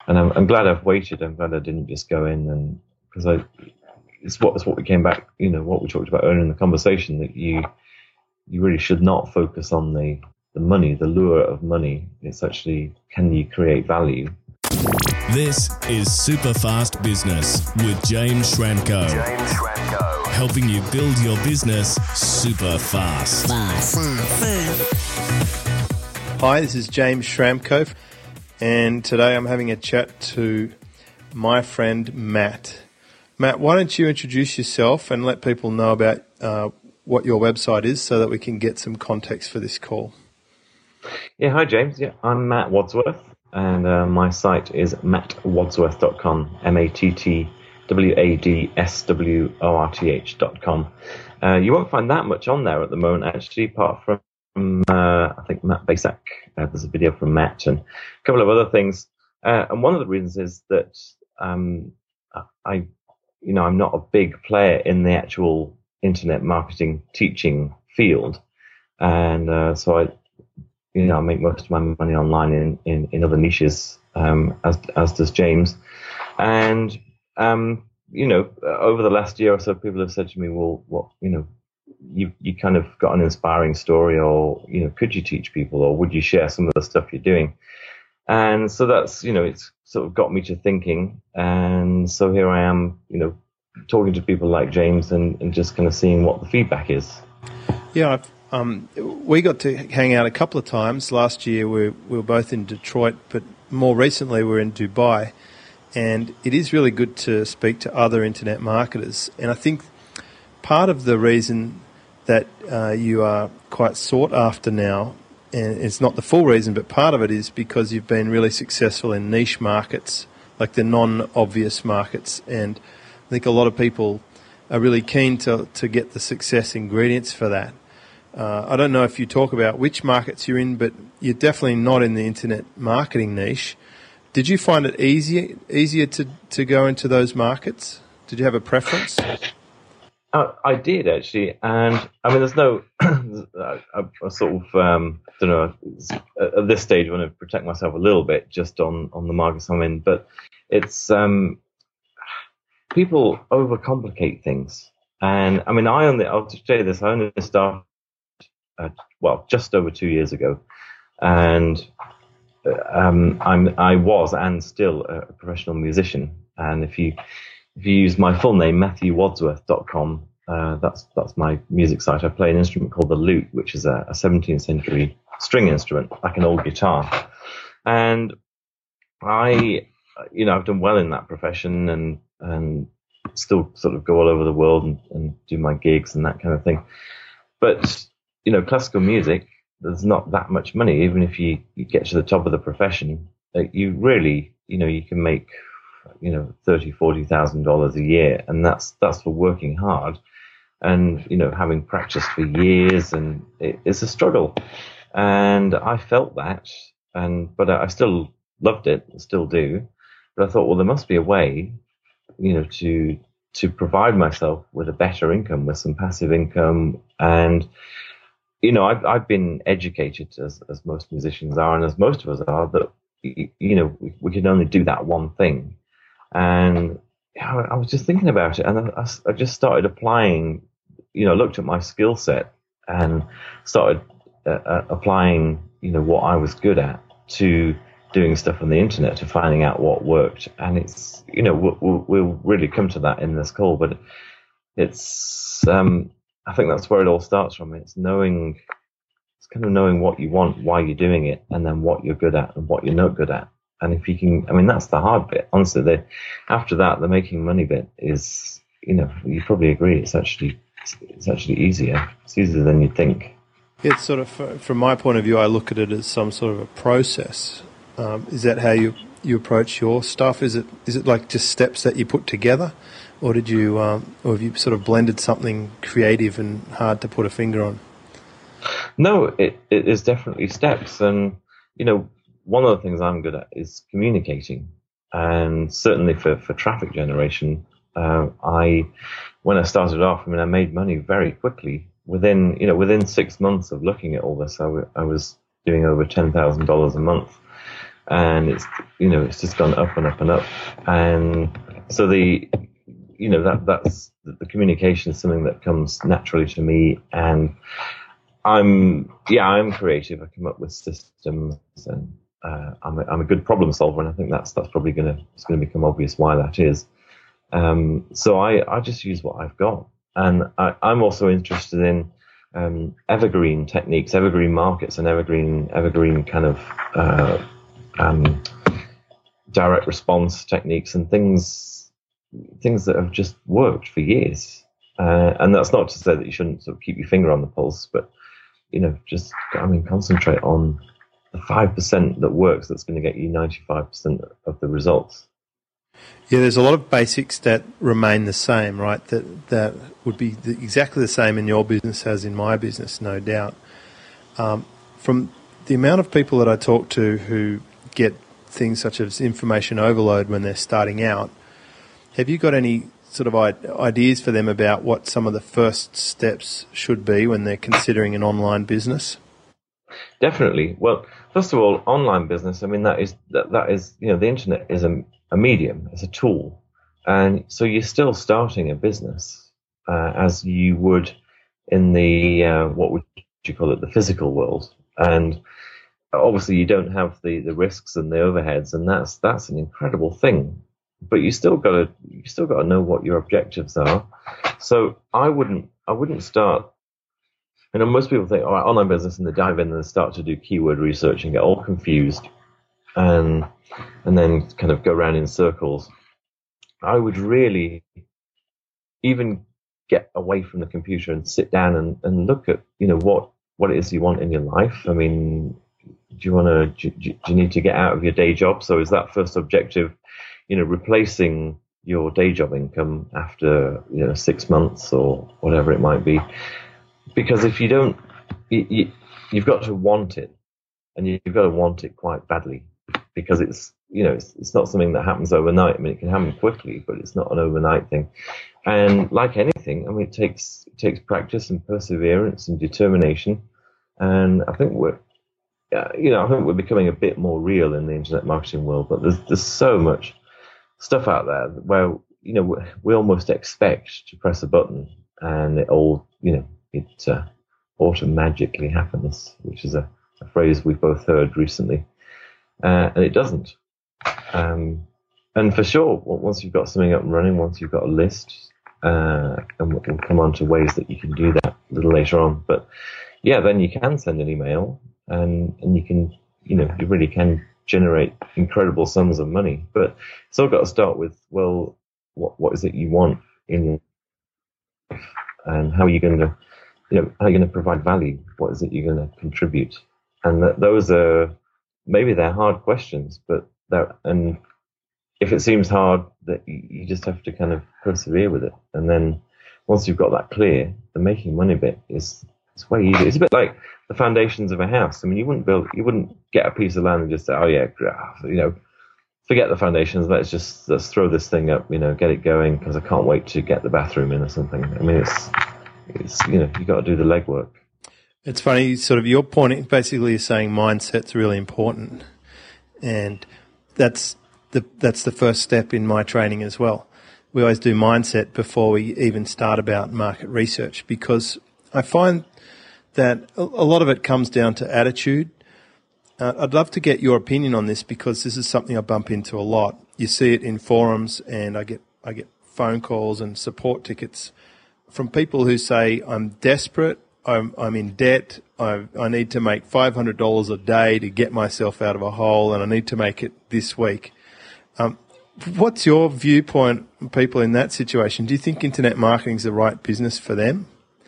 And I'm glad I've waited. I'm glad I didn't just go in and because it's what we came back, what we talked about earlier in the conversation, that you really should not focus on the money, the lure of money. It's actually, can you create value? This is Super Fast Business with James Schramko. Helping you build your business super fast. Hi, this is James Schramko, and today I'm having a chat to my friend Matt. Matt, why don't you introduce yourself and let people know about what your website is so that we can get some context for this call. Yeah, hi James. Yeah, I'm Matt Wadsworth, and my site is mattwadsworth.com, mattwadsworth.com. You won't find that much on there at the moment, actually, apart from I think Matt Basak. There's a video from Matt and a couple of other things. And one of the reasons is that I'm not a big player in the actual internet marketing teaching field, and so I make most of my money online in other niches, as does James. And over the last year or so, people have said to me, "Well, what you kind of got an inspiring story, or could you teach people, or would you share some of the stuff you're doing?" And so that's it's sort of got me to thinking, and so here I am, talking to people like James and just kind of seeing what the feedback is. Yeah, we got to hang out a couple of times. Last year we were both in Detroit, but more recently we're in Dubai. And it is really good to speak to other internet marketers. And I think part of the reason that you are quite sought after now, and it's not the full reason, but part of it is because you've been really successful in niche markets, like the non-obvious markets. And I think a lot of people are really keen to get the success ingredients for that. I don't know if you talk about which markets you're in, but you're definitely not in the internet marketing niche. Did you find it easier to go into those markets? Did you have a preference? I did, actually, and I mean, there's no. I sort of don't know. At this stage, I want to protect myself a little bit just on the markets I'm in, but it's people overcomplicate things, and I mean, I'll just tell you this. I only started just over 2 years ago, and I was and still a professional musician. And if you use my full name, mattwadsworth.com, that's my music site. I play an instrument called the lute, which is a 17th century string instrument, like an old guitar. And I've done well in that profession and still sort of go all over the world and do my gigs and that kind of thing. But classical music, there's not that much money. Even if you get to the top of the profession, you really, you can make, $30,000-$40,000 a year, and that's for working hard and having practiced for years, and it's a struggle. And I felt that, but I still loved it, still do. But I thought, well, there must be a way, to provide myself with a better income, with some passive income. And I've been educated, as most musicians are, and as most of us are, that we can only do that one thing. And I was just thinking about it, and I just started applying. Looked at my skill set and started applying, what I was good at to doing stuff on the internet, to finding out what worked. And it's, we'll really come to that in this call, but it's. I think that's where it all starts from. It's kind of knowing what you want, why you're doing it, and then what you're good at and what you're not good at. And if you can, that's the hard bit. Honestly, after that, the making money bit is, you probably agree, it's actually easier. It's easier than you think. It's sort of, from my point of view, I look at it as some sort of a process. Is that how you approach your stuff? Is it like just steps that you put together? Or did you, or have you sort of blended something creative and hard to put a finger on? No, it is definitely steps. And, one of the things I'm good at is communicating. And certainly for traffic generation, when I started off, I made money very quickly. Within 6 months of looking at all this, I was doing over $10,000 a month. and it's just gone up and up and up. And so that's the communication is something that comes naturally to me, and I'm creative. I come up with systems, and I'm a good problem solver, and I think that's probably going to become obvious why that is. So I just use what I've got, and I'm also interested in evergreen techniques, evergreen markets, and evergreen kind of direct response techniques and things that have just worked for years. And that's not to say that you shouldn't sort of keep your finger on the pulse, but concentrate on the 5% that works. That's going to get you 95% of the results. Yeah, there's a lot of basics that remain the same, right? That would be exactly the same in your business as in my business, no doubt. From the amount of people that I talk to who get things such as information overload when they're starting out, have you got any sort of ideas for them about what some of the first steps should be when they're considering an online business? Definitely. Well, first of all, online business, that is the internet is a medium, it's a tool. And so you're still starting a business as you would in the, what would you call it, the physical world. And obviously you don't have the risks and the overheads, and that's an incredible thing. But you still got to know what your objectives are. So I wouldn't start. Most people think, all right, online business, and they dive in and start to do keyword research and get all confused, and then kind of go around in circles. I would really even get away from the computer and sit down and look at what it is you want in your life. Do you need to get out of your day job? So is that first objective, replacing your day job income after 6 months or whatever it might be? Because if you don't, you've got to want it, and you've got to want it quite badly, because it's not something that happens overnight. It can happen quickly, but it's not an overnight thing. And like anything, it takes practice and perseverance and determination. And I think we're becoming a bit more real in the internet marketing world. But there's so much stuff out there where we almost expect to press a button and it all it auto-magically happens, which is a phrase we've both heard recently, and it doesn't. And for sure, once you've got something up and running, once you've got a list, and we'll come on to ways that you can do that a little later on. But yeah, then you can send an email, and you can, you really can generate incredible sums of money. But it's all got to start with, well, what is it you want in your life, and how are you going to how are you going to provide value? What is it you're going to contribute? And those are, maybe they're hard questions, but and if it seems hard, that you just have to kind of persevere with it. And then once you've got that clear, the making money bit is way easier. It's a bit like the foundations of a house. You wouldn't get a piece of land and just say, oh yeah, forget the foundations. Let's throw this thing up, get it going, because I can't wait to get the bathroom in or something. It's you got to do the legwork. It's funny, sort of your point basically is saying mindset's really important, and that's the first step in my training as well. We always do mindset before we even start about market research, because I find that a lot of it comes down to attitude. I'd love to get your opinion on this, because this is something I bump into a lot. You see it in forums, and I get phone calls and support tickets from people who say, I'm desperate, I'm in debt, I need to make $500 a day to get myself out of a hole, and I need to make it this week. What's your viewpoint on people in that situation? Do you think internet marketing is the right business for them?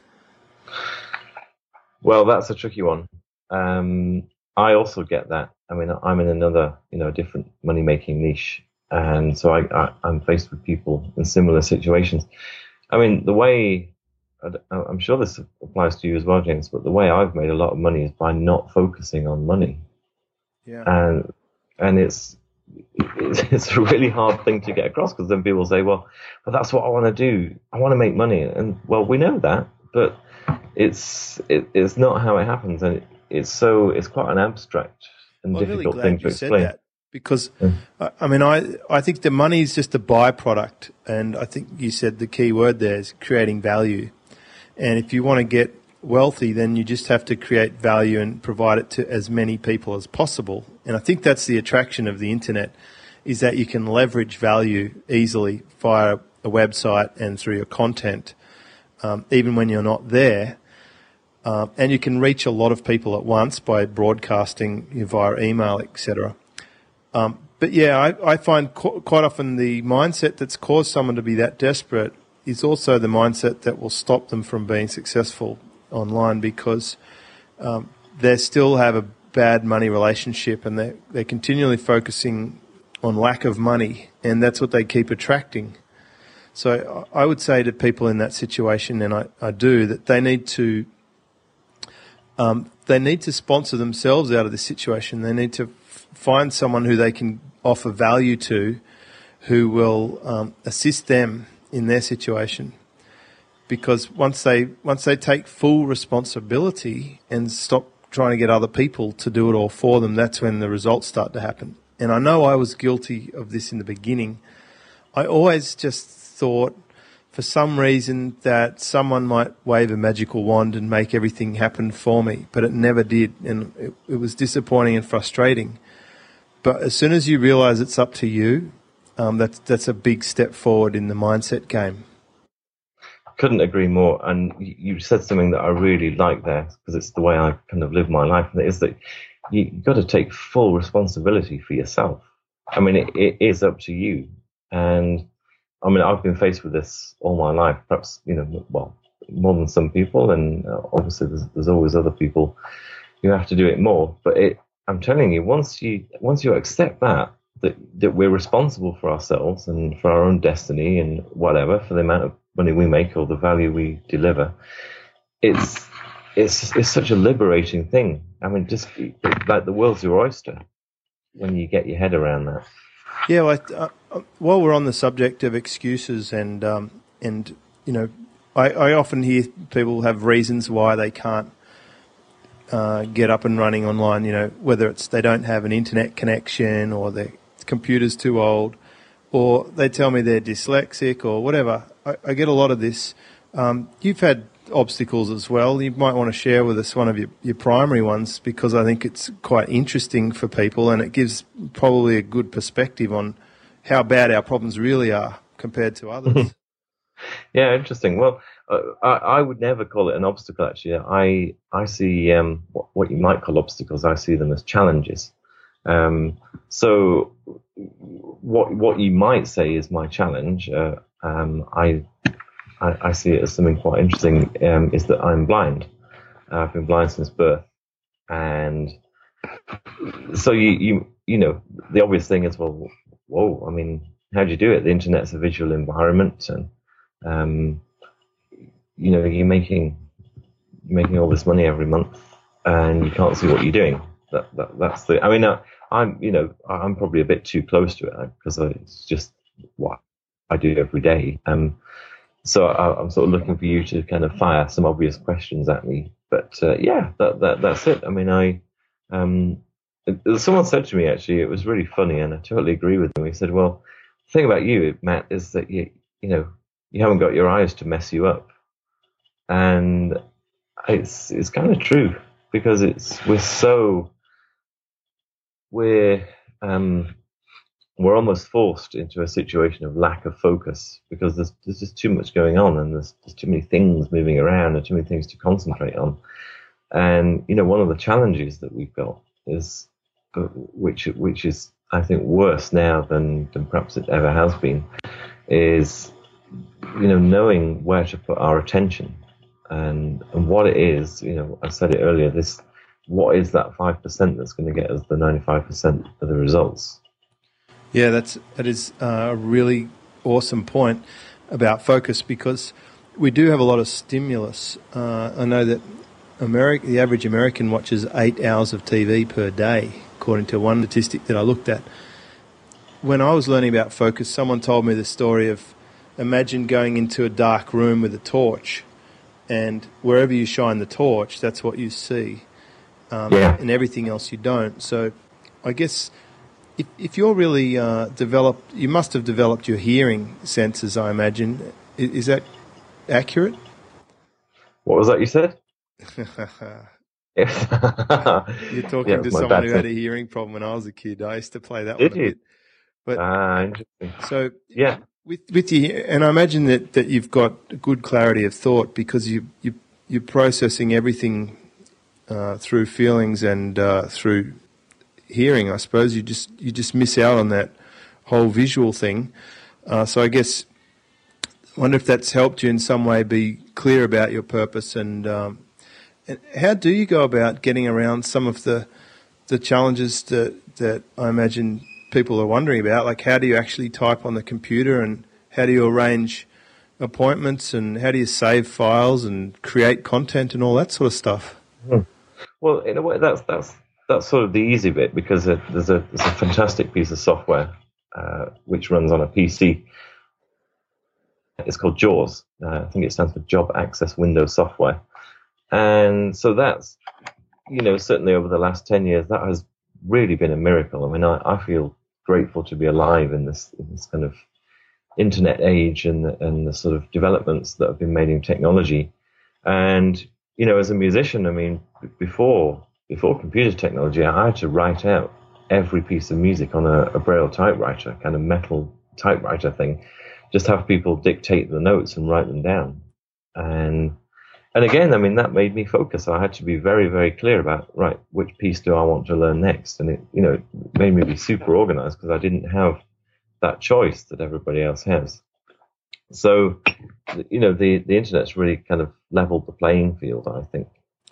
Well, that's a tricky one. I also get that. I'm in another, different money-making niche, and so I'm faced with people in similar situations. The way, I'm sure this applies to you as well, James, but the way I've made a lot of money is by not focusing on money. Yeah. And it's a really hard thing to get across, because then people say, well, that's what I want to do. I want to make money. And well, we know that, but it's not how it happens. And it's quite an abstract and difficult thing to explain. Because, I think the money is just a byproduct, and I think you said the key word there is creating value. And if you want to get wealthy, then you just have to create value and provide it to as many people as possible. And I think that's the attraction of the internet, is that you can leverage value easily via a website and through your content, even when you're not there. And you can reach a lot of people at once by broadcasting via email, etc. But yeah, I find quite often the mindset that's caused someone to be that desperate is also the mindset that will stop them from being successful online, because they still have a bad money relationship, and they're continually focusing on lack of money, and that's what they keep attracting. So I would say to people in that situation, and I do, that they need to sponsor themselves out of this situation. They need to find someone who they can offer value to, who will assist them in their situation. Because once they take full responsibility and stop trying to get other people to do it all for them, that's when the results start to happen. And I know I was guilty of this in the beginning. I always just thought, for some reason, that someone might wave a magical wand and make everything happen for me, but it never did, and it was disappointing and frustrating. But as soon as you realise it's up to you, that's a big step forward in the mindset game. Couldn't agree more. And you said something that I really like there, because it's the way I kind of live my life, and it is that you've got to take full responsibility for yourself. I mean, it is up to you. And I mean, I've been faced with this all my life, perhaps, more than some people. And obviously there's always other people who have to do it more. But I'm telling you, once you accept that we're responsible for ourselves and for our own destiny and whatever, for the amount of money we make or the value we deliver, it's such a liberating thing. I mean, just like the world's your oyster when you get your head around that. Yeah, while we're on the subject of excuses, and I often hear people have reasons why they can't get up and running online. Whether it's they don't have an internet connection, or their computer's too old, or they tell me they're dyslexic or whatever. I get a lot of this. You've had obstacles as well. You might want to share with us one of your primary ones, because I think it's quite interesting for people, and it gives probably a good perspective on how bad our problems really are compared to others. Yeah, interesting. Well, I would never call it an obstacle, actually. I see what you might call obstacles, I see them as challenges. So what you might say is my challenge, I see it as something quite interesting, is that I'm blind. I've been blind since birth. And so you the obvious thing is, well, whoa, I mean, how do you do it? The internet's a visual environment, and you're making all this money every month, and you can't see what you're doing. That's the. I mean, I'm probably a bit too close to it, because it's just what I do every day. So I'm sort of looking for you to kind of fire some obvious questions at me. But that's it. I mean, someone said to me, actually, it was really funny, and I totally agree with them. He said, "Well, the thing about you, Matt, is that you haven't got your eyes to mess you up," and it's kind of true, because we're almost forced into a situation of lack of focus, because there's just too much going on, and there's too many things moving around, and too many things to concentrate on. And one of the challenges that we've got is, which is I think worse now than perhaps it ever has been, is knowing where to put our attention, and what it is. I said it earlier. What is that 5% that's going to get us the 95% of the results? Yeah, that is a really awesome point about focus, because we do have a lot of stimulus. I know that the average American watches 8 hours of TV per day, according to one statistic that I looked at. When I was learning about focus, someone told me the story of, imagine going into a dark room with a torch, and wherever you shine the torch, that's what you see, and everything else you don't. So I guess, if you're really developed, you must have developed your hearing senses, I imagine. Is that accurate? What was that you said? You're talking to someone who had a hearing problem when I was a kid. I used to play that one a bit. But interesting. So yeah, with you, and I imagine that you've got good clarity of thought because you're processing everything through feelings and through hearing. I suppose you just miss out on that whole visual thing. So I guess I wonder if that's helped you in some way be clear about your purpose and how do you go about getting around some of the challenges that I imagine people are wondering about? Like, how do you actually type on the computer, and how do you arrange appointments, and how do you save files and create content and all that sort of stuff? Well, in a way, that's sort of the easy bit, because there's a fantastic piece of software which runs on a PC. It's called JAWS. I think it stands for Job Access Windows Software. And so that's, certainly over the last 10 years, that has really been a miracle. I mean, I feel grateful to be alive in this kind of internet age and the sort of developments that have been made in technology. And, as a musician, I mean, before computer technology, I had to write out every piece of music on a Braille typewriter, kind of metal typewriter thing, just have people dictate the notes and write them down. And again, I mean, that made me focus. I had to be very, very clear about, right, which piece do I want to learn next? And it made me be super organized because I didn't have that choice that everybody else has. So, the internet's really kind of leveled the playing field, I think,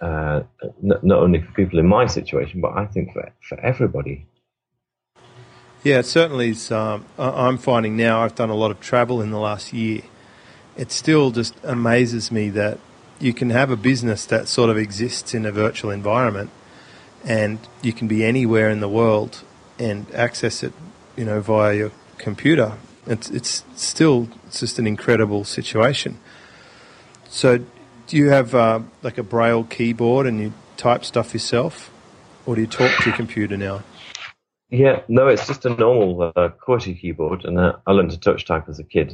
not only for people in my situation, but I think for everybody. Yeah, it certainly is. I'm finding now, I've done a lot of travel in the last year. It still just amazes me that you can have a business that sort of exists in a virtual environment, and you can be anywhere in the world and access it, via your computer. It's still just an incredible situation. So, do you have like a Braille keyboard and you type stuff yourself, or do you talk to your computer now? Yeah, no, it's just a normal QWERTY keyboard, and I learned to touch type as a kid.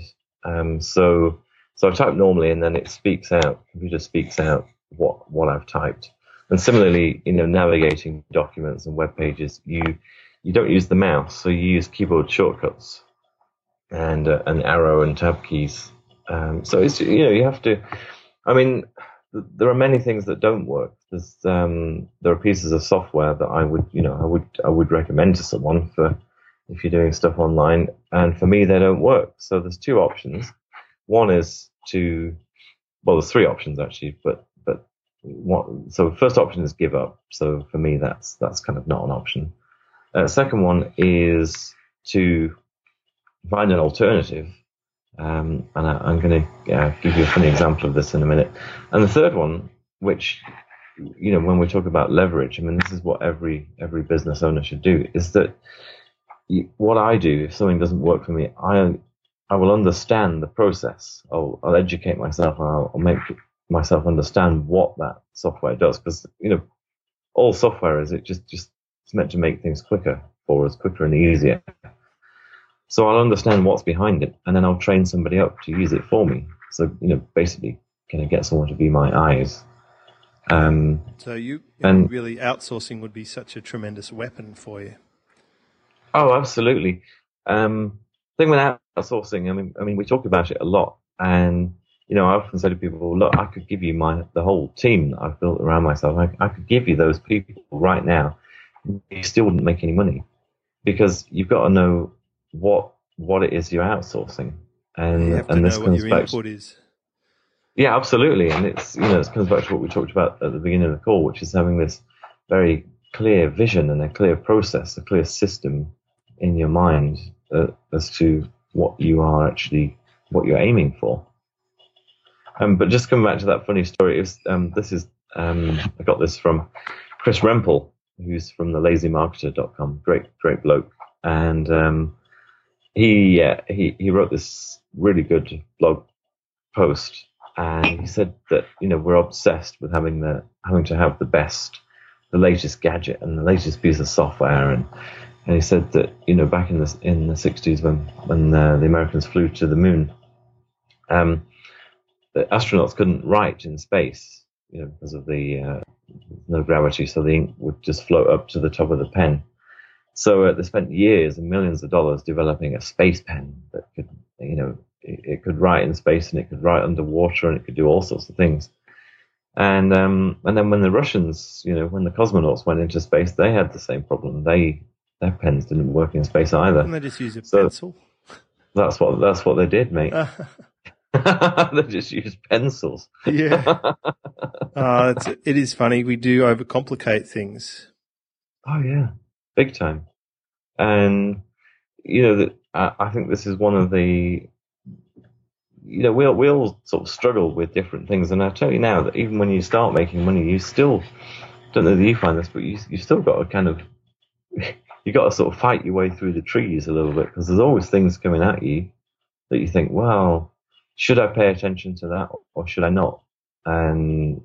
So I type normally, and then it speaks out. Computer speaks out what I've typed. And similarly, navigating documents and web pages, you don't use the mouse, so you use keyboard shortcuts and an arrow and tab keys. So it's you have to. I mean, there are many things that don't work. There are pieces of software that I would recommend to someone for if you're doing stuff online, and for me they don't work. So there's two options. One is there's three options actually, but so first option is give up. So for me, that's kind of not an option. Second one is to find an alternative. And I'm going to give you a funny example of this in a minute. And the third one, which, when we talk about leverage, I mean, this is what every business owner should do, is that what I do, if something doesn't work for me, I will understand the process. I'll educate myself, and I'll make myself understand what that software does. Because, all software is it's meant to make things quicker for us, quicker and easier. So I'll understand what's behind it, and then I'll train somebody up to use it for me. So, basically, can I get someone to be my eyes? So really outsourcing would be such a tremendous weapon for you. Oh, absolutely. Thing with outsourcing, I mean, we talk about it a lot, and I often say to people, look, I could give you the whole team that I've built around myself. I could give you those people right now. You still wouldn't make any money, because you've got to know what it is you're outsourcing, and you have to and this know comes what your back. input is. Yeah, absolutely, and it's this comes back to what we talked about at the beginning of the call, which is having this very clear vision and a clear process, a clear system in your mind as to what you're aiming for. But just coming back to that funny story, I got this from Chris Rempel, who's from the lazymarketer.com, great bloke, and he wrote this really good blog post, and he said that we're obsessed with having to have the latest gadget and the latest piece of software, And he said that, back in the 60s when the Americans flew to the moon, the astronauts couldn't write in space, because of the no gravity, so the ink would just float up to the top of the pen. So they spent years and millions of dollars developing a space pen that could, it could write in space, and it could write underwater, and it could do all sorts of things. And then when the Russians, when the cosmonauts went into space, they had the same problem. Their pens didn't work in space either. Didn't they just use a pencil? That's what they did, mate. They just used pencils. Yeah. It is funny. We do overcomplicate things. Oh yeah, big time. And I think this is one of the. We all sort of struggle with different things, and I tell you now that even when you start making money, you still don't know that you find this, but you still got to kind of you got to sort of fight your way through the trees a little bit, because there's always things coming at you that you think, well, should I pay attention to that or should I not? And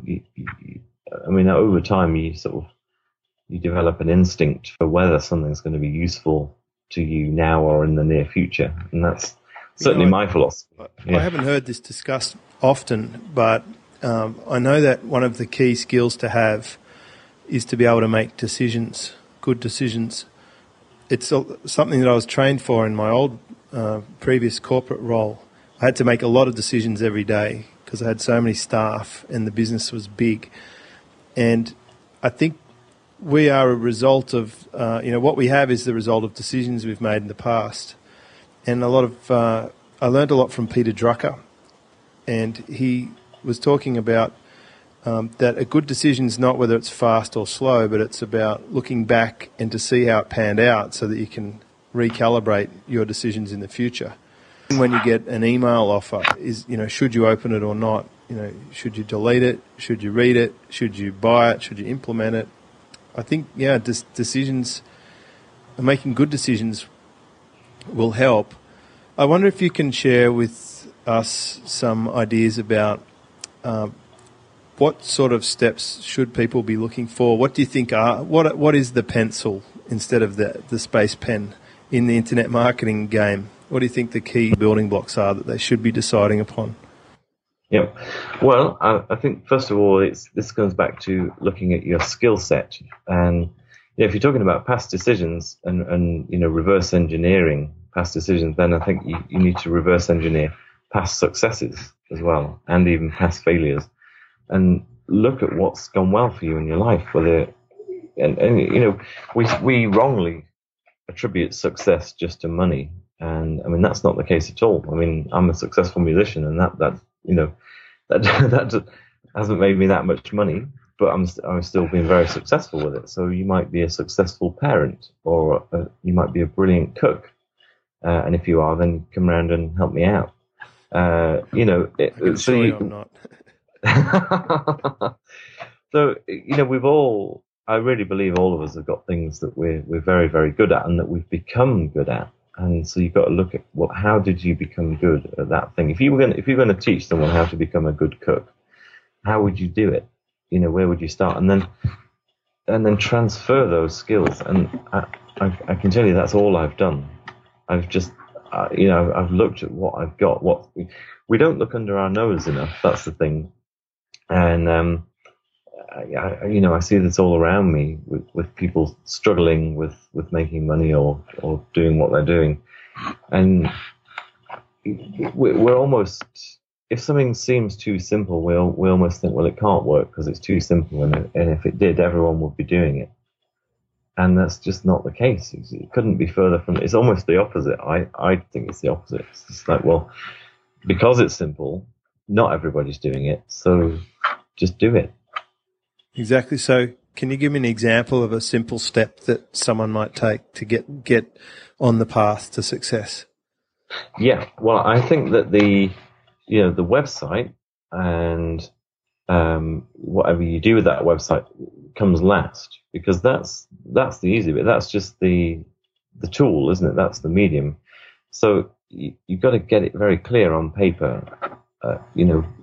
over time you develop an instinct for whether something's going to be useful to you now or in the near future, and that's certainly my philosophy. I haven't heard this discussed often, but I know that one of the key skills to have is to be able to make decisions, good decisions. It's something that I was trained for in my old previous corporate role. I had to make a lot of decisions every day because I had so many staff and the business was big. And I think we are a result of, what we have is the result of decisions we've made in the past. And I learned a lot from Peter Drucker, and he was talking about that a good decision is not whether it's fast or slow, but it's about looking back and to see how it panned out so that you can recalibrate your decisions in the future. And when you get an email offer, should you open it or not? Should you delete it? Should you read it? Should you buy it? Should you implement it? I think, decisions, making good decisions will help. I wonder if you can share with us some ideas about what sort of steps should people be looking for? What do you think what is the pencil instead of the space pen in the internet marketing game? What do you think the key building blocks are that they should be deciding upon? Yeah. Well, I think first of all, this comes back to looking at your skill set. And if you're talking about past decisions and reverse engineering past decisions, then I think you need to reverse engineer past successes as well, and even past failures, and look at what's gone well for you in your life. We wrongly attribute success just to money, and I mean that's not the case at all. I mean, I'm a successful musician, and that hasn't made me that much money, but I'm still being very successful with it. So you might be a successful parent, or you might be a brilliant cook, and if you are, then come around and help me out. I'm not. So I really believe all of us have got things that we're very, very good at and that we've become good at. And so you've got to look at how did you become good at that thing? If you're going to teach someone how to become a good cook, how would you do it? Where would you start? And then transfer those skills. And I can tell you that's all I've done. I've just I've looked at what I've got. We don't look under our nose enough. That's the thing. And I see this all around me with people struggling with making money or doing what they're doing, and we're almost, if something seems too simple, we almost think, well, it can't work because it's too simple, and if it did, everyone would be doing it. And that's just not the case. It couldn't be further from it. It's almost the opposite. I think it's the opposite. It's just like, well, because it's simple, not everybody's doing it, so just do it. Exactly. So can you give me an example of a simple step that someone might take to get on the path to success? Yeah. Well, I think that the website and whatever you do with that website comes last, because that's the easy bit. That's just the tool, isn't it? That's the medium. So you've got to get it very clear on paper,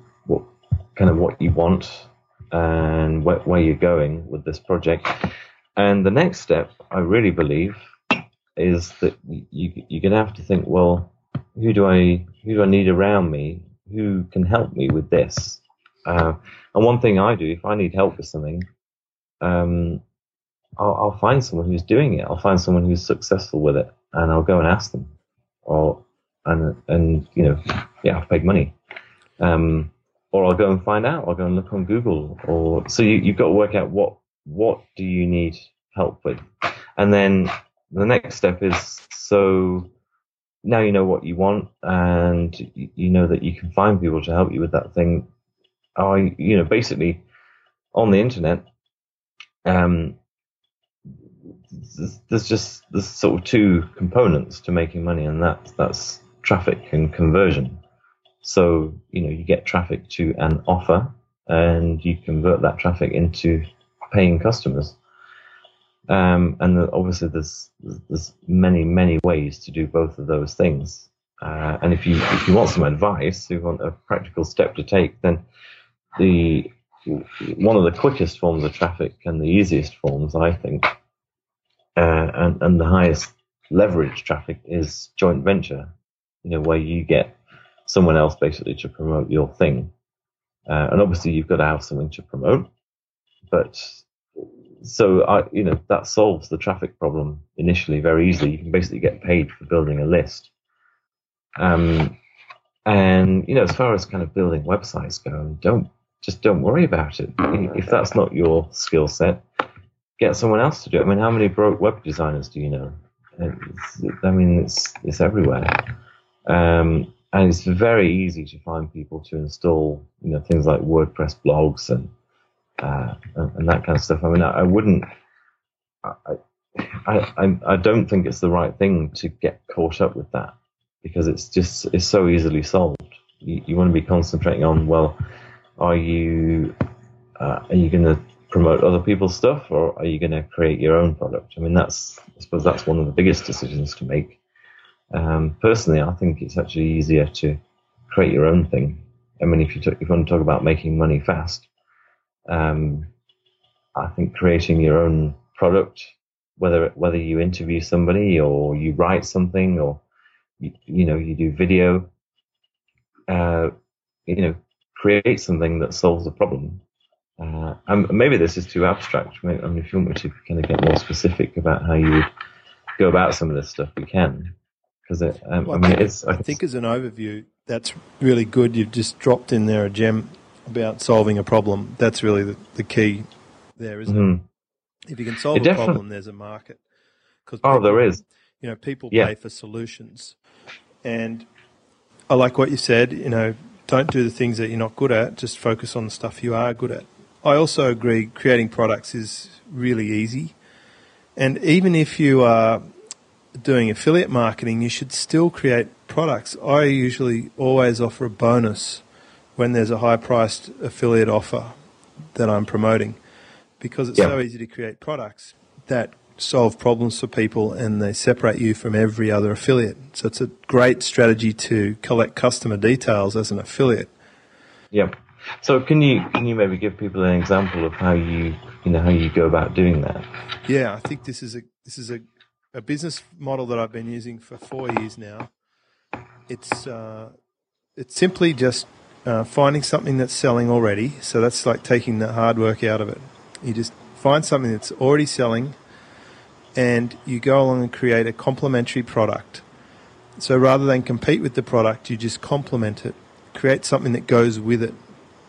what you want and where you're going with this project. And the next step, I really believe, is that you're going to have to think, well, who do I need around me? Who can help me with this? And one thing I do, if I need help with something, I'll find someone who's doing it. I'll find someone who's successful with it, and I'll go and ask them. And I'll pay money. Or I'll go and find out. I'll go and look on Google. So you've got to work out what do you need help with, and then the next step is, so now you know what you want, and you know that you can find people to help you with that thing. Basically on the internet, there's sort of two components to making money, and that's traffic and conversion. So, you get traffic to an offer, and you convert that traffic into paying customers. And obviously there's many, many ways to do both of those things. And if you want some advice, you want a practical step to take, then one of the quickest forms of traffic and the easiest forms, I think, and the highest leverage traffic is joint venture, where you get someone else basically to promote your thing. And obviously you've got to have something to promote, but so that solves the traffic problem initially very easily. You can basically get paid for building a list. And as far as kind of building websites go, don't worry about it. If that's not your skill set, get someone else to do it. I mean, how many broke web designers do you know? It's everywhere. And it's very easy to find people to install, things like WordPress blogs and that kind of stuff. I mean, I don't think it's the right thing to get caught up with that, because it's so easily solved. You want to be concentrating on, well, are you going to promote other people's stuff, or are you going to create your own product? I mean, I suppose that's one of the biggest decisions to make. Personally, I think it's actually easier to create your own thing. I mean, if you want to talk about making money fast, I think creating your own product, whether you interview somebody or you write something or you do video, create something that solves a problem. And maybe this is too abstract. I mean, if you want me to kind of get more specific about how you would go about some of this stuff, we can. Because I think as an overview, that's really good. You've just dropped in there a gem about solving a problem. That's really the key there, isn't it? If you can solve a problem, there's a market. There is. People pay for solutions. And I like what you said, don't do the things that you're not good at, just focus on the stuff you are good at. I also agree creating products is really easy. And even if you are doing affiliate marketing, you should still create products. I usually always offer a bonus when there's a high-priced affiliate offer that I'm promoting, because it's so easy to create products that solve problems for people and they separate you from every other affiliate. So it's a great strategy to collect customer details as an affiliate. Yeah. So can you maybe give people an example of how you go about doing that? Yeah, I think this is a business model that I've been using for 4 years now. It's simply just finding something that's selling already. So that's like taking the hard work out of it. You just find something that's already selling, and you go along and create a complementary product. So rather than compete with the product, you just complement it, create something that goes with it,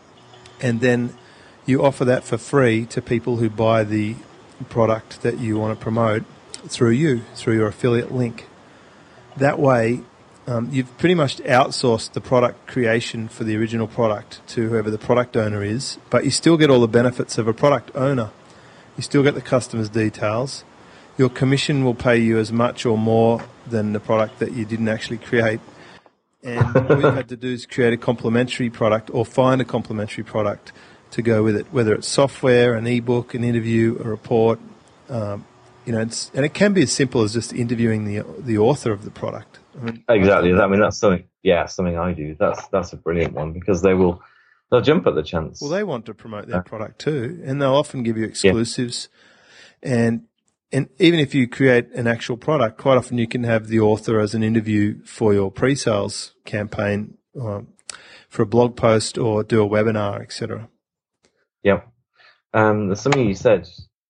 and then you offer that for free to people who buy the product that you want to promote through your affiliate link. That way, you've pretty much outsourced the product creation for the original product to whoever the product owner is, but you still get all the benefits of a product owner. You still get the customer's details. Your commission will pay you as much or more than the product that you didn't actually create. And all you had to do is create a complementary product or find a complementary product to go with it, whether it's software, an ebook, an interview, a report. And it can be as simple as just interviewing the author of the product. Exactly. That's something I do. That's a brilliant one, because they'll jump at the chance. Well, they want to promote their product too, and they'll often give you exclusives. And even if you create an actual product, quite often you can have the author as an interview for your pre-sales campaign, for a blog post or do a webinar, etc. Yep. There's something you said,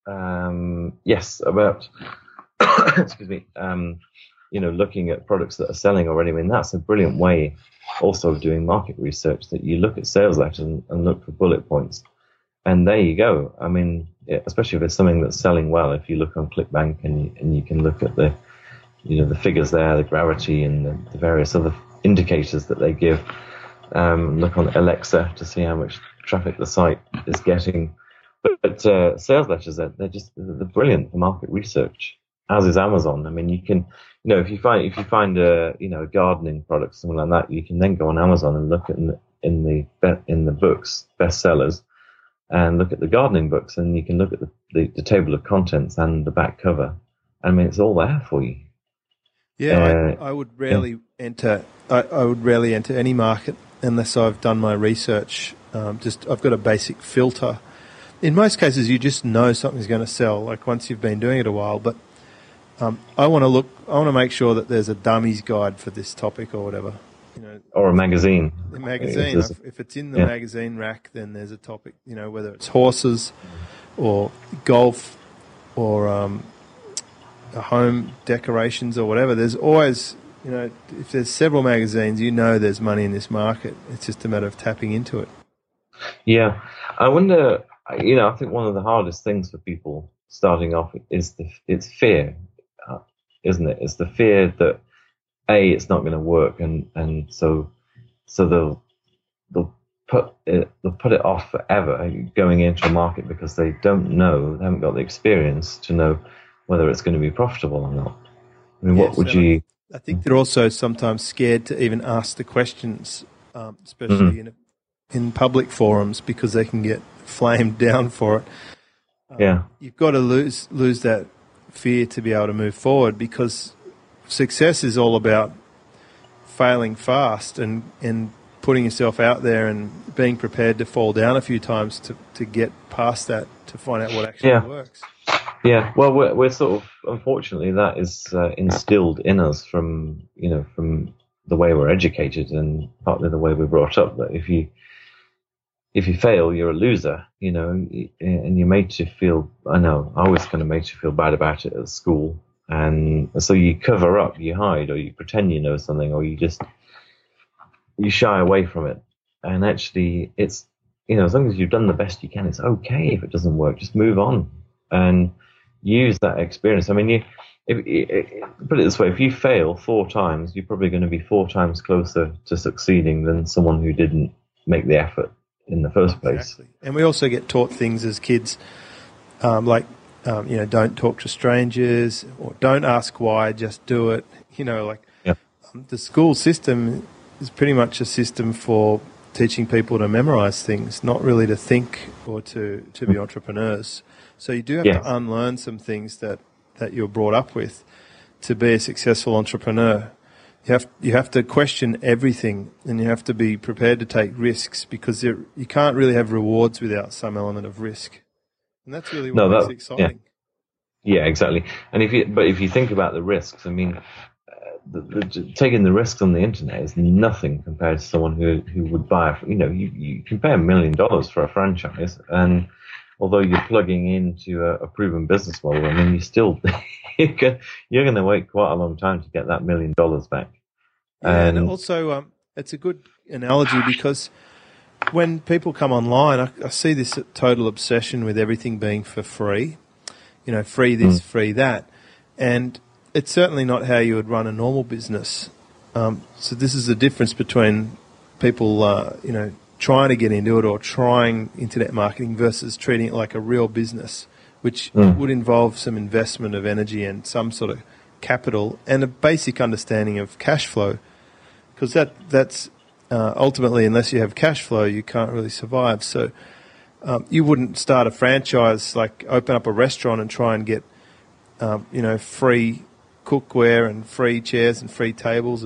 yes, about, excuse me, looking at products that are selling already. I mean, that's a brilliant way also of doing market research, that you look at sales letters and look for bullet points. And there you go. I mean, especially if it's something that's selling well, if you look on ClickBank and you can look at the figures there, the gravity and the various other indicators that they give. Look on Alexa to see how much traffic the site is getting. But sales letters, they're brilliant for market research, as is Amazon. I mean, you can, if you find a gardening product, something like that, you can then go on Amazon and look at in the books, bestsellers, and look at the gardening books, and you can look at the table of contents and the back cover. I mean, it's all there for you. Yeah, I would rarely enter. I would rarely enter any market unless I've done my research. I've got a basic filter. In most cases, you just know something's going to sell, like once you've been doing it a while. But I want to make sure that there's a dummies guide for this topic or whatever. Or a magazine. A magazine. If it's in the magazine rack, then there's a topic. Whether it's horses, or golf, or home decorations or whatever. There's always, if there's several magazines, there's money in this market. It's just a matter of tapping into it. Yeah, I wonder. I think one of the hardest things for people starting off is it's fear, isn't it? It's the fear that it's not going to work, and so they'll put it off forever going into a market because they don't know, they haven't got the experience to know whether it's going to be profitable or not. I mean, what would you? I think they're also sometimes scared to even ask the questions, especially in public forums, because they can get flamed down for it. You've got to lose that fear to be able to move forward, because success is all about failing fast and putting yourself out there and being prepared to fall down a few times to get past that, to find out what actually works. Yeah, well, we're sort of, unfortunately, that is instilled in us from the way we're educated and partly the way we're brought up, that if you fail, you're a loser, and you're made to feel, I always kind of made you feel bad about it at school. And so you cover up, you hide, or you pretend you know something, or you shy away from it. And actually, it's, as long as you've done the best you can, it's okay if it doesn't work. Just move on and use that experience. I mean, put it this way, if you fail 4 times, you're probably going to be 4 times closer to succeeding than someone who didn't make the effort in the first place. Exactly. And we also get taught things as kids, don't talk to strangers, or don't ask why, just do it. The school system is pretty much a system for teaching people to memorize things, not really to think or to be entrepreneurs. So you do have to unlearn some things that you're brought up with to be a successful entrepreneur. You have to question everything, and you have to be prepared to take risks, because you can't really have rewards without some element of risk. And that's really what makes it exciting. Yeah, exactly. And if you think about the risks, I mean, taking the risks on the internet is nothing compared to someone who would buy. You can pay $1 million for a franchise, and although you're plugging into a proven business model, I mean, you're going to wait quite a long time to get that $1 million back. And also, it's a good analogy, because when people come online, I see this total obsession with everything being for free. Free this, free that. And it's certainly not how you would run a normal business. So this is the difference between people, trying to get into it or trying internet marketing versus treating it like a real business, which would involve some investment of energy and some sort of capital and a basic understanding of cash flow. Because that's ultimately, unless you have cash flow, you can't really survive. So you wouldn't start a franchise, like open up a restaurant and try and get, free cookware and free chairs and free tables and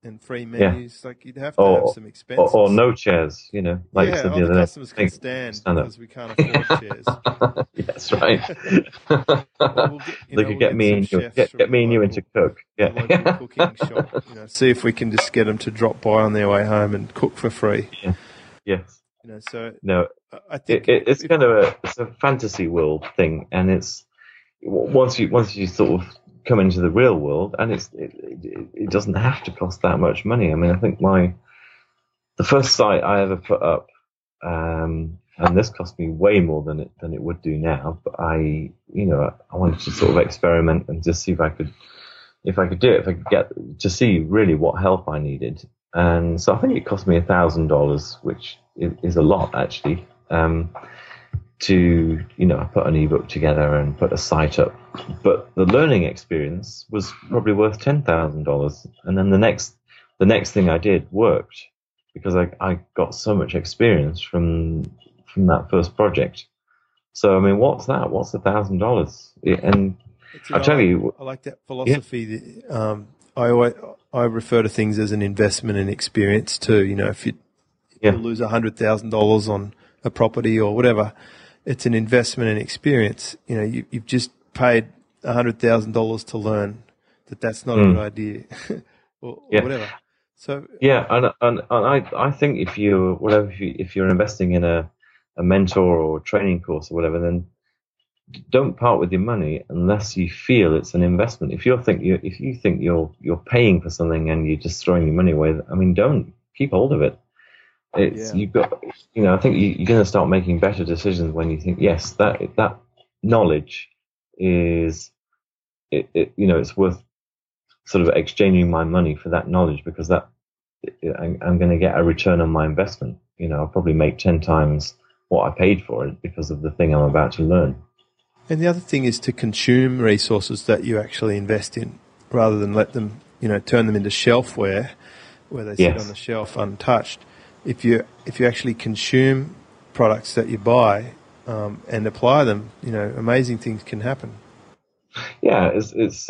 and free Yeah. menus. Like you'd have to have some Or, expenses. or no chairs, like you said the the other day. customers can stand Stand up. because we can't afford chairs. That's right. We'll get, They could get me and you, get me and you into cook. the Yeah. local cooking shop. See if we can just get them to drop by on their way home and cook for free. Yeah. Yes. So No, I think it's kind of it's a fantasy world thing, and it's once you sort of come into the real world, and it doesn't have to cost that much money. I mean, I think the first site I ever put up, and this cost me way more than it would do now, but I wanted to sort of experiment and just see if I could do it, if I could get to see really what help I needed. And so I think it cost me $1,000, which is a lot actually, to I put an ebook together and put a site up. But the learning experience was probably worth $10,000. And then the next thing I did worked because I got so much experience from that first project. So I mean, what's that? What's $1,000? And I tell you, I like that philosophy. Yeah. I refer to things as an investment in experience too. If you lose $100,000 on a property or whatever, it's an investment in experience. You've just paid $100,000 to learn that's not a good idea, or whatever. So and I think if you're investing in a mentor or a training course or whatever, then don't part with your money unless you feel it's an investment. If you think you're paying for something and you're just throwing your money away, I mean, don't keep hold of it. You've got, I think you're going to start making better decisions when you think, yes, that knowledge is, it's worth sort of exchanging my money for that knowledge, because I'm going to get a return on my investment. I'll probably make 10 times what I paid for it because of the thing I'm about to learn. And the other thing is to consume resources that you actually invest in, rather than let them, turn them into shelfware where they sit on the shelf untouched. If you actually consume products that you buy and apply them, amazing things can happen. Yeah, it's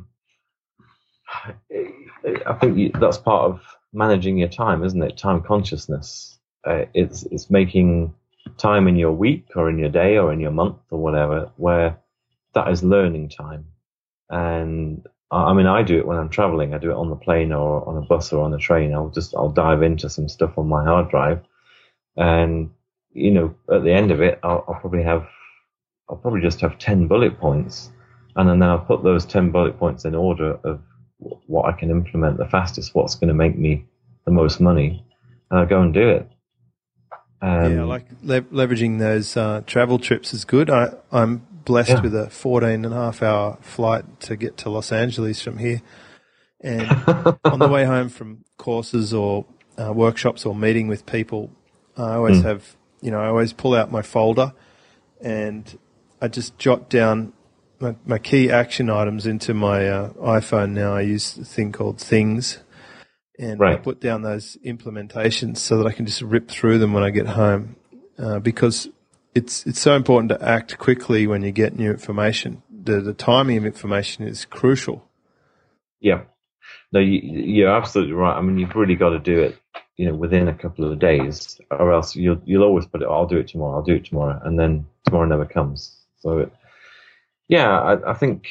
I think that's part of managing your time, isn't it? Time consciousness. It's making time in your week or in your day or in your month or whatever where that is learning time. And I mean, I do it when I'm traveling. I do it on the plane or on a bus or on a train. I'll dive into some stuff on my hard drive, and at the end of it, I'll probably just have 10 bullet points, and then I'll put those 10 bullet points in order of what I can implement the fastest, what's going to make me the most money, and I'll go and do it. I like leveraging those travel trips is good. I'm blessed with a 14.5-hour flight to get to Los Angeles from here. And on the way home from courses or workshops or meeting with people, I always have, I always pull out my folder and I just jot down my key action items into my iPhone now. I use a thing called Things. And I put down those implementations so that I can just rip through them when I get home, because it's so important to act quickly when you get new information. The timing of information is crucial. Yeah. No, you're absolutely right. I mean, you've really got to do it, within a couple of days, or else you'll always put it, I'll do it tomorrow, and then tomorrow never comes. So, I think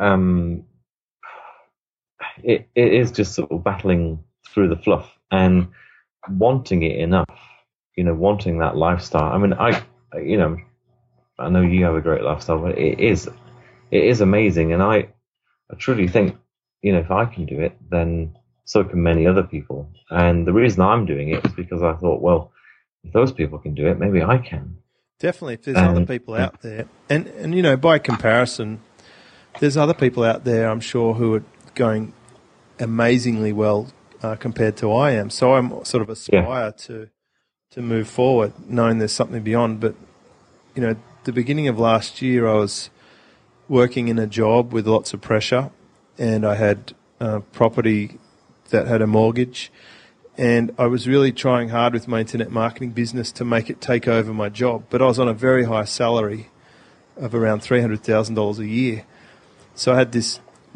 it is just sort of battling through the fluff and wanting it enough, wanting that lifestyle. I mean, I know you have a great lifestyle, but it is amazing. And I truly think, if I can do it, then so can many other people. And the reason I'm doing it is because I thought, well, if those people can do it, maybe I can. Definitely. If there's other people out there, and by comparison, there's other people out there, I'm sure, who are going amazingly well compared to I am. So I'm sort of aspire to move forward, knowing there's something beyond. But, the beginning of last year, I was working in a job with lots of pressure, and I had property that had a mortgage, and I was really trying hard with my internet marketing business to make it take over my job. But I was on a very high salary of around $300,000 a year. So I had this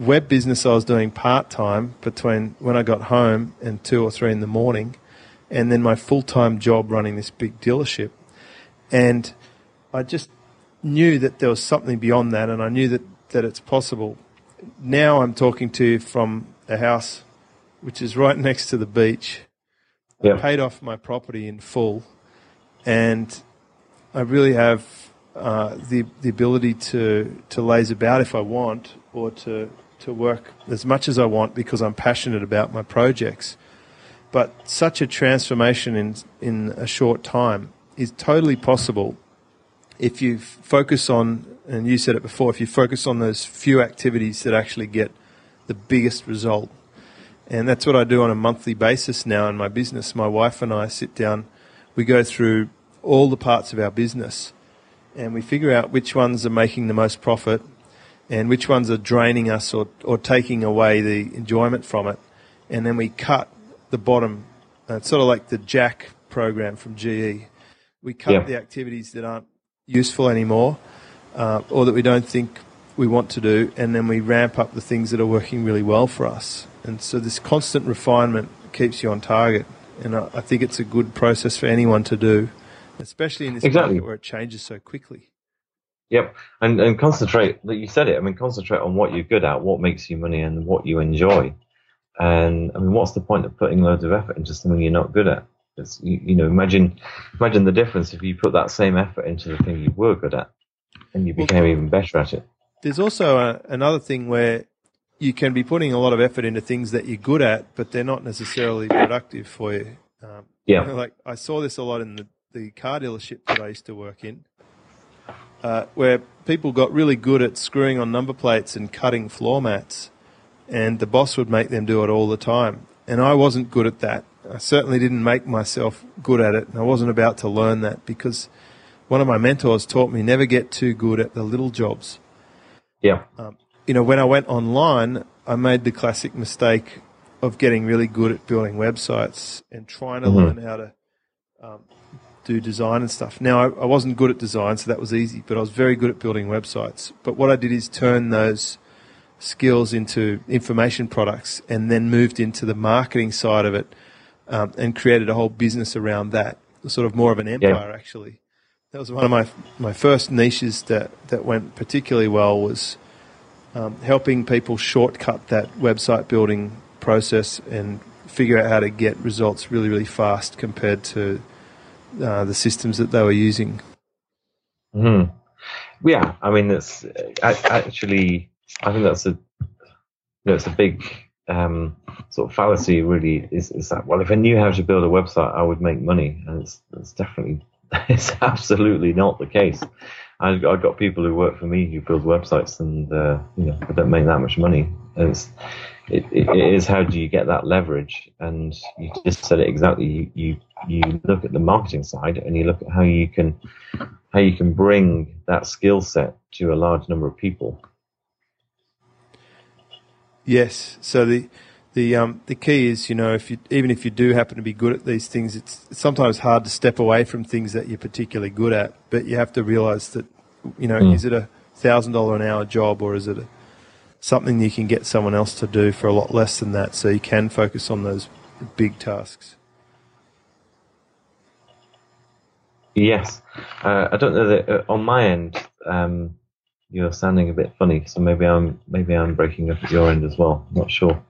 web business I was doing part-time between when I got home and 2 or 3 in the morning, and then my full-time job running this big dealership. And I just knew that there was something beyond that, and I knew that it's possible. Now I'm talking to you from a house which is right next to the beach. Yeah. I paid off my property in full, and I really have the ability to laze about if I want, or to work as much as I want because I'm passionate about my projects. But such a transformation in a short time is totally possible if you focus on, and you said it before, if you focus on those few activities that actually get the biggest result. And that's what I do on a monthly basis now in my business. My wife and I sit down, we go through all the parts of our business, and we figure out which ones are making the most profit and which ones are draining us or taking away the enjoyment from it. And then we cut the bottom. It's sort of like the Jack program from GE. We cut the activities that aren't useful anymore, or that we don't think we want to do, and then we ramp up the things that are working really well for us. And so this constant refinement keeps you on target. And I think it's a good process for anyone to do, especially in this market where it changes so quickly. Yep, and concentrate. You said it. I mean, concentrate on what you're good at, what makes you money, and what you enjoy. And I mean, what's the point of putting loads of effort into something you're not good at? It's, imagine the difference if you put that same effort into the thing you were good at, and you became even better at it. There's also another thing where you can be putting a lot of effort into things that you're good at, but they're not necessarily productive for you. Like I saw this a lot in the car dealership that I used to work in. Where people got really good at screwing on number plates and cutting floor mats, and the boss would make them do it all the time. And I wasn't good at that. I certainly didn't make myself good at it, and I wasn't about to learn that because one of my mentors taught me never get too good at the little jobs. Yeah. When I went online, I made the classic mistake of getting really good at building websites and trying to learn how to do design and stuff. Now, I wasn't good at design, so that was easy, but I was very good at building websites. But what I did is turn those skills into information products and then moved into the marketing side of it and created a whole business around that, sort of more of an empire, actually. That was one of my first niches that went particularly well, was helping people shortcut that website building process and figure out how to get results really, really fast compared to the systems that they were using. Yeah, I mean, that's actually, I think that's it's a big sort of fallacy. Really, is that, well, if I knew how to build a website, I would make money, and it's definitely, it's absolutely not the case. I've got people who work for me who build websites, and they don't make that much money. And it is, how do you get that leverage? And you just said it exactly. You look at the marketing side, and you look at how you can bring that skill set to a large number of people. Yes. So the key is, even if you do happen to be good at these things, it's sometimes hard to step away from things that you're particularly good at. But you have to realise that, is it a $1,000 an hour job, or is it something you can get someone else to do for a lot less than that, so you can focus on those big tasks? Yes. I don't know that on my end, you're sounding a bit funny, so maybe I'm breaking up at your end as well. I'm not sure.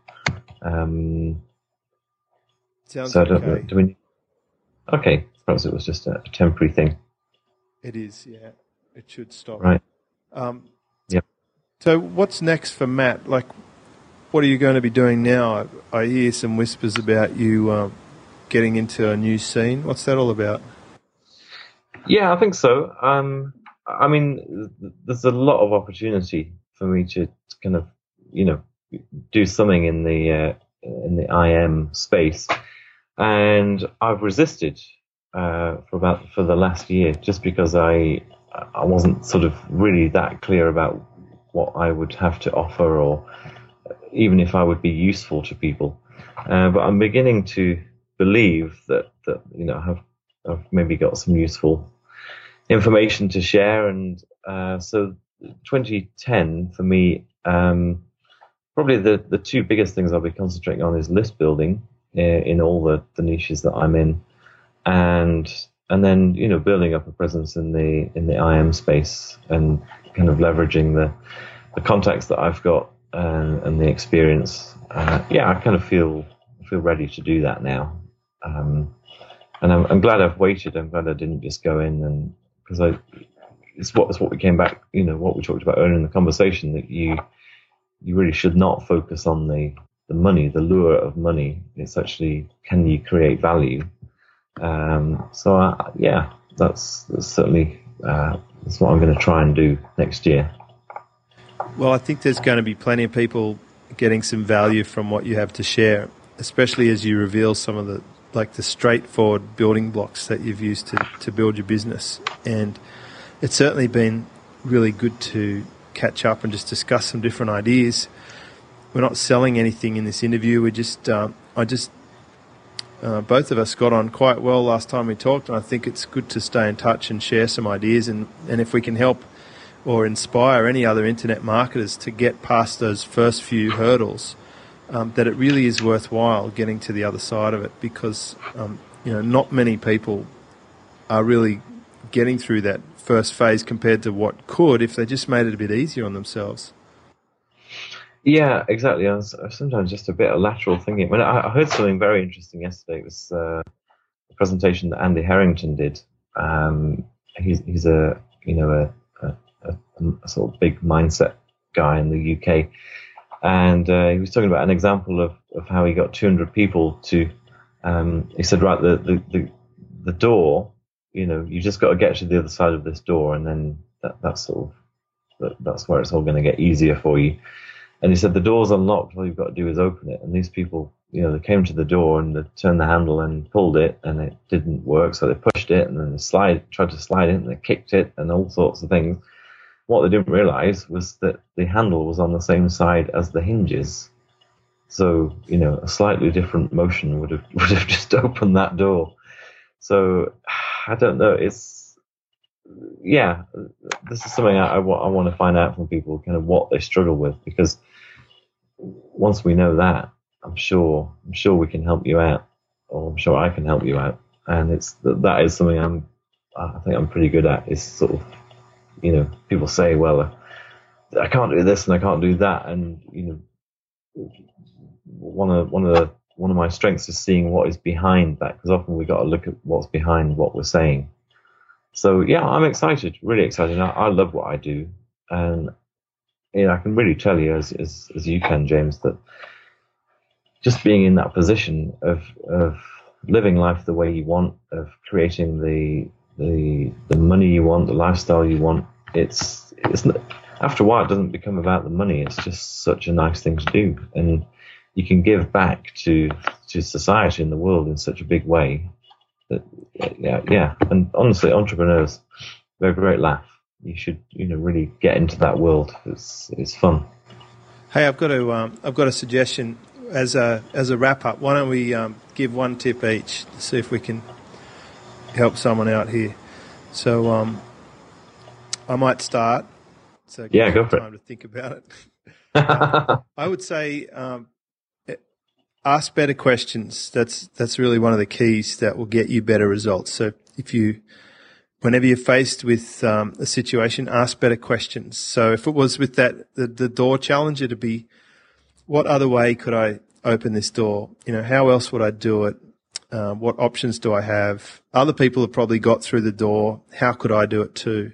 Sounds so okay. Do we? Okay, perhaps it was just a temporary thing. It is, yeah. It should stop. Right. Yep. So what's next for Matt? Like, what are you going to be doing now? I hear some whispers about you getting into a new scene. What's that all about? Yeah, I think so. I mean, there's a lot of opportunity for me to kind of, do something in the IM space, and I've resisted for the last year, just because I wasn't sort of really that clear about what I would have to offer, or even if I would be useful to people. But I'm beginning to believe that I've maybe got some useful information to share, and so 2010 for me probably the two biggest things I'll be concentrating on is list building in all the niches that I'm in, and then building up a presence in the IM space and kind of leveraging the contacts that I've got and the experience. I kind of feel ready to do that now, and I'm glad I've waited. I'm glad I didn't just go in, and because it's what we came back, what we talked about earlier in the conversation, that you really should not focus on the money, the lure of money. It's actually, can you create value? That's certainly that's what I'm going to try and do next year. Well, I think there's going to be plenty of people getting some value from what you have to share, especially as you reveal some of the straightforward building blocks that you've used to build your business. And it's certainly been really good to catch up and just discuss some different ideas. We're not selling anything in this interview. We just, both of us got on quite well last time we talked, and I think it's good to stay in touch and share some ideas. And if we can help or inspire any other internet marketers to get past those first few hurdles, that it really is worthwhile getting to the other side of it, because not many people are really getting through that first phase compared to what could if they just made it a bit easier on themselves. Yeah, exactly. I was sometimes just a bit of lateral thinking. When I heard something very interesting yesterday, it was a presentation that Andy Harrington did. He's a sort of big mindset guy in the UK, and he was talking about an example of how he got 200 people to. He said, right, the door, you just got to get to the other side of this door, and then that's where it's all going to get easier for you. And he said the door's unlocked. All you've got to do is open it. And these people, they came to the door and they turned the handle and pulled it, and it didn't work. So they pushed it, and then they tried to slide it, and they kicked it, and all sorts of things. What they didn't realize was that the handle was on the same side as the hinges. So, a slightly different motion would have just opened that door. So I don't know. This is something I want to find out from people, kind of what they struggle with, because once we know that, I'm sure we can help you out, or I'm sure I can help you out. And that is something I think I'm pretty good at, is sort of, people say, well, I can't do this and I can't do that. And, one of my strengths is seeing what is behind that, because often we've got to look at what's behind what we're saying. So yeah, I'm excited, really excited. I love what I do, and I can really tell you, as you can, James, that just being in that position of living life the way you want, of creating the money you want, the lifestyle you want, it's not, after a while it doesn't become about the money. It's just such a nice thing to do, and you can give back to society and the world in such a big way. Yeah. And honestly, entrepreneurs, they're a great laugh. You should, really get into that world. It's fun. Hey, I've got a suggestion as a wrap up. Why don't we give one tip each to see if we can help someone out here? So I might start. So go for it. Time to think about it. I would say ask better questions. That's really one of the keys that will get you better results. So whenever you're faced with a situation, ask better questions. So if it was with the door challenge, it'd be, what other way could I open this door? How else would I do it? What options do I have? Other people have probably got through the door. How could I do it too?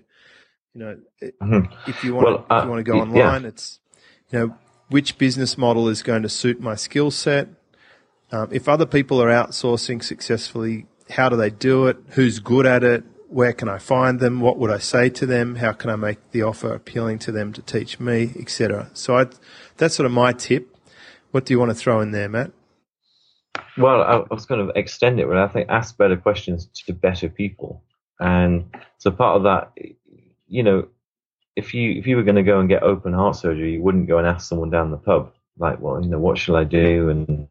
If you want to go online, it's, which business model is going to suit my skill set? If other people are outsourcing successfully, how do they do it? Who's good at it? Where can I find them? What would I say to them? How can I make the offer appealing to them to teach me, etc.? So that's sort of my tip. What do you want to throw in there, Matt? Well, I was going to extend it, but I think ask better questions to better people. And so part of that, if you were going to go and get open heart surgery, you wouldn't go and ask someone down the pub, like, well, what shall I do? And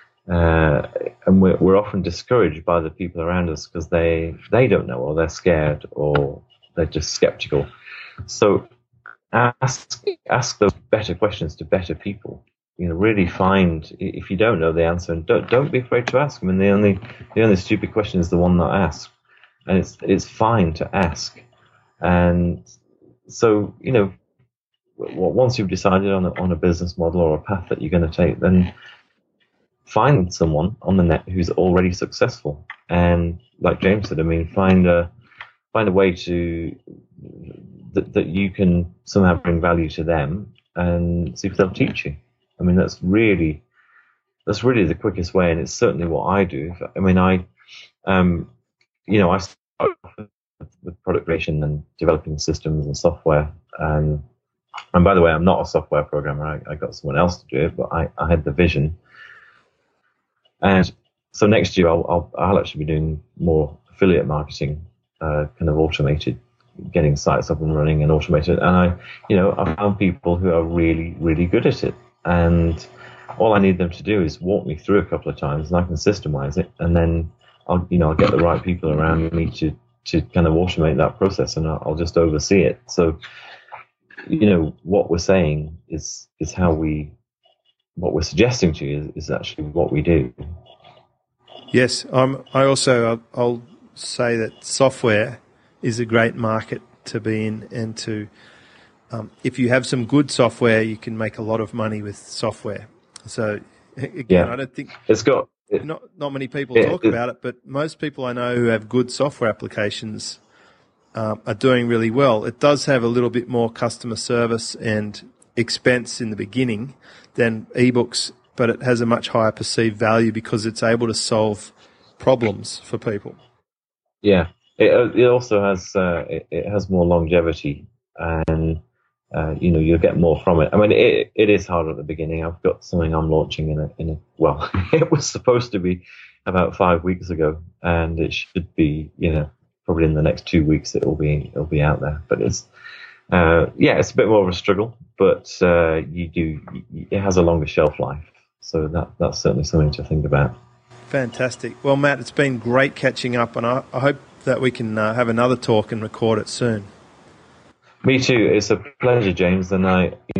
we're often discouraged by the people around us because they don't know, or they're scared, or they're just skeptical. So ask those better questions to better people. really find, if you don't know the answer, and don't be afraid to ask. I mean, the only stupid question is the one not asked, and it's fine to ask. And so, once you've decided on a business model or a path that you're going to take, then find someone on the net who's already successful. And like James said, I mean, find a way to that you can somehow bring value to them, and see if they'll teach you. I mean, that's really the quickest way, and it's certainly what I do. I mean, I start with product creation and developing systems and software. And by the way, I'm not a software programmer. I got someone else to do it, but I had the vision. And so next year, I'll actually be doing more affiliate marketing, kind of automated, getting sites up and running and automated. And I found people who are really, really good at it. And all I need them to do is walk me through a couple of times, and I can systemize it. And then I'll get the right people around me to kind of automate that process, and I'll just oversee it. So, what we're saying is what we're suggesting to you is actually what we do. Yes, I'll say that software is a great market to be in, and to if you have some good software, you can make a lot of money with software. So again, I don't think not many people talk about it, but most people I know who have good software applications are doing really well. It does have a little bit more customer service and expense in the beginning than ebooks, but it has a much higher perceived value because it's able to solve problems for people. Yeah, it also has it has more longevity, and you'll get more from it. I mean, it is hard at the beginning. I've got something I'm launching well, it was supposed to be about 5 weeks ago, and it should be, probably in the next 2 weeks it'll be out there. But it's it's a bit more of a struggle, but it has a longer shelf life, so that's certainly something to think about. Fantastic. Well, Matt, it's been great catching up, and I hope that we can have another talk and record it soon. Me too. It's a pleasure, James. And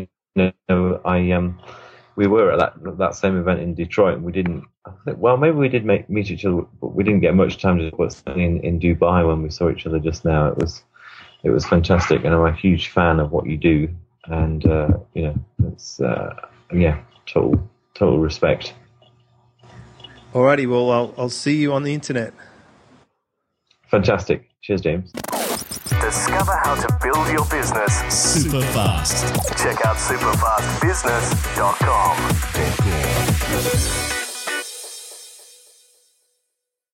we were at that same event in Detroit, and we didn't. Maybe we did meet each other, but we didn't get much time to put something in Dubai when we saw each other just now. It was fantastic, and I'm a huge fan of what you do. And it's total respect. Alrighty, well, I'll see you on the internet. Fantastic. Cheers, James. Discover how to build your business super fast. Check out superfastbusiness.com.